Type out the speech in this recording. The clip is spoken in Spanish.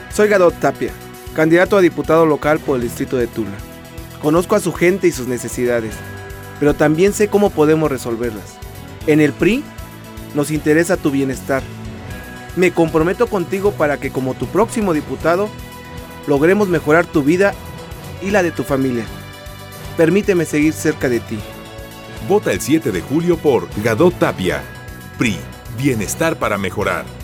Soy Gadot Tapia, candidato a diputado local por el distrito de Tula. Conozco a su gente y sus necesidades, pero también sé cómo podemos resolverlas. En el PRI nos interesa tu bienestar. Me comprometo contigo para que, como tu próximo diputado, logremos mejorar tu vida y la de tu familia. Permíteme seguir cerca de ti. Vota el 7 de julio por Gadot Tapia. PRI, bienestar para mejorar.